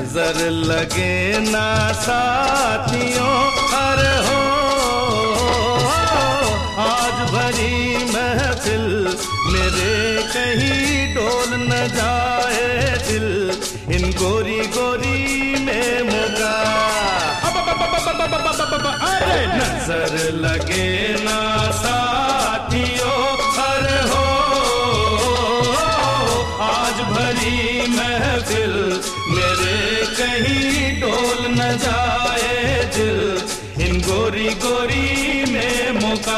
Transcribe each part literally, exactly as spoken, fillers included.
नजर लगे ना साथियों, अरे हो आज भरी महफिल मेरे कहीं डोल न जाए दिल, इन गोरी गोरी में मुका। अरे नजर लगे ना साथियों, अरे हो आज भरी महफिल मेरे कहीं डोल न जाए दिल, इन गोरी गोरी में मुका।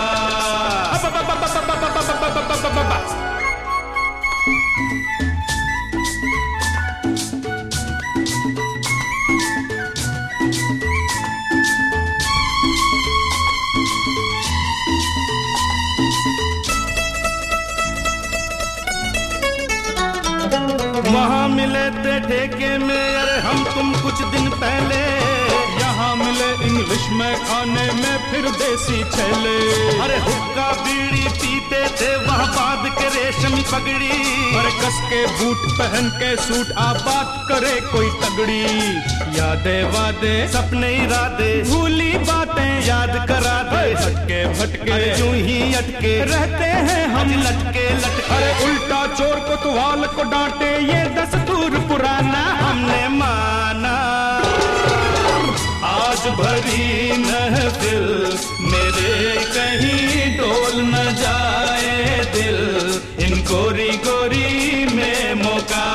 वहाँ मिले थे ठेके में अरे हम तुम कुछ दिन पहले, यहाँ मिले इंग्लिश में खाने में फिर देसी छेले। अरे हुक्का बीड़ी पीते थे वहाँ बांध के रेशमी पगड़ी, अरे कस के बूट पहन के सूट आ बात करे कोई तगड़ी। यादें वादे सपने इरादे भूली बातें याद करा दे, हटके भटके यूं ही अटके रहते हैं हम लटके लटके। अरे उल्टा चोर को तुवाल को डांटे ये दस्तूर पुराना हमने माना। आज भरी महफिल मेरे कहीं डोल न जाए दिल, इन गोरी गोरी में मौका।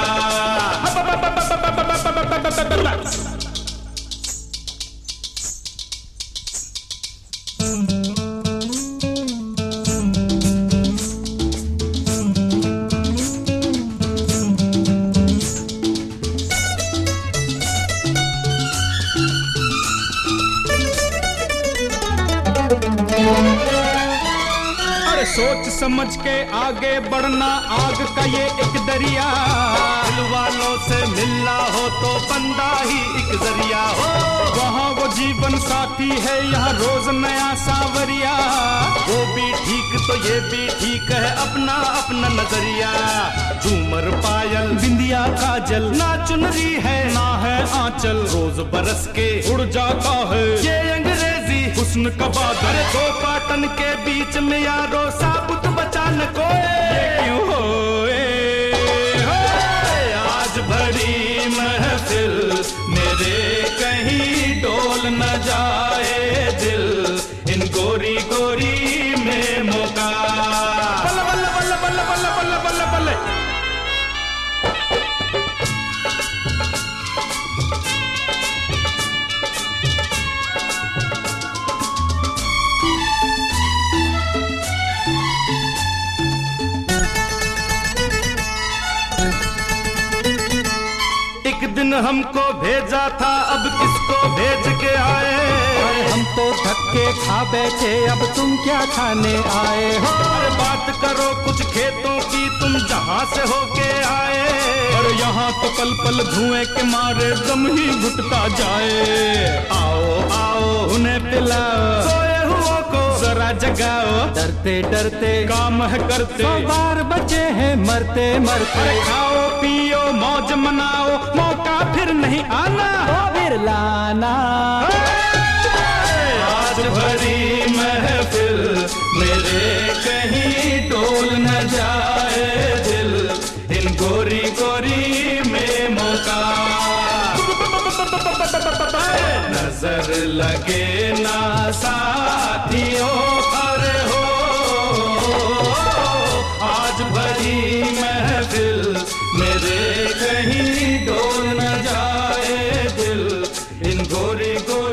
अरे सोच समझ के आगे बढ़ना आग का ये एक दरिया, दिल वालों से मिलना हो तो बंदा ही एक जरिया हो। वहाँ वो जीवन साथी है यहाँ रोज नया सावरिया, वो भी ठीक तो ये भी ठीक है अपना अपना नजरिया। झूमर पायल बिंदिया काजल ना चुनरी है ना है आंचल, रोज बरस के उड़ जाता है ये अंग्रेजी हुस्न का बादल। दो पाटन के बीच में यारो साबुत बचान को ये क्यों होए आज भरी महफिल मेरे कहीं डोल न जाए दिल, इन गोरी गोरी में मौका। बल्ले बल्ले बल्ले बल्ले बल्ले बल्ले बल्ले बल्ले। एक दिन हमको भेजा था अब किसको भेज के आए, हम तो धक्के खा बैठे अब तुम क्या खाने आए हो। अरे बात करो कुछ खेतों की तुम जहाँ से होके आए, और यहाँ तो पल पल धुएं के मारे दम ही घुटता जाए। आओ आओ उन्हें पिलाओ सोए हुओं को जरा जगाओ, डरते डरते काम है करते सौ बार बचे हैं मरते मरते। अरे खाओ पियो मौज मनाओ मौका फिर नहीं आना तो फिर लाना। आज भरी महफिल मेरे कहीं डोल न जाए दिल, इन गोरी गोरी में मौका। नजर लगे ना साथियों, अरे हो आज भरी महफिल मेरे कहीं डोल न जाए दिल, इन गोरी गोरी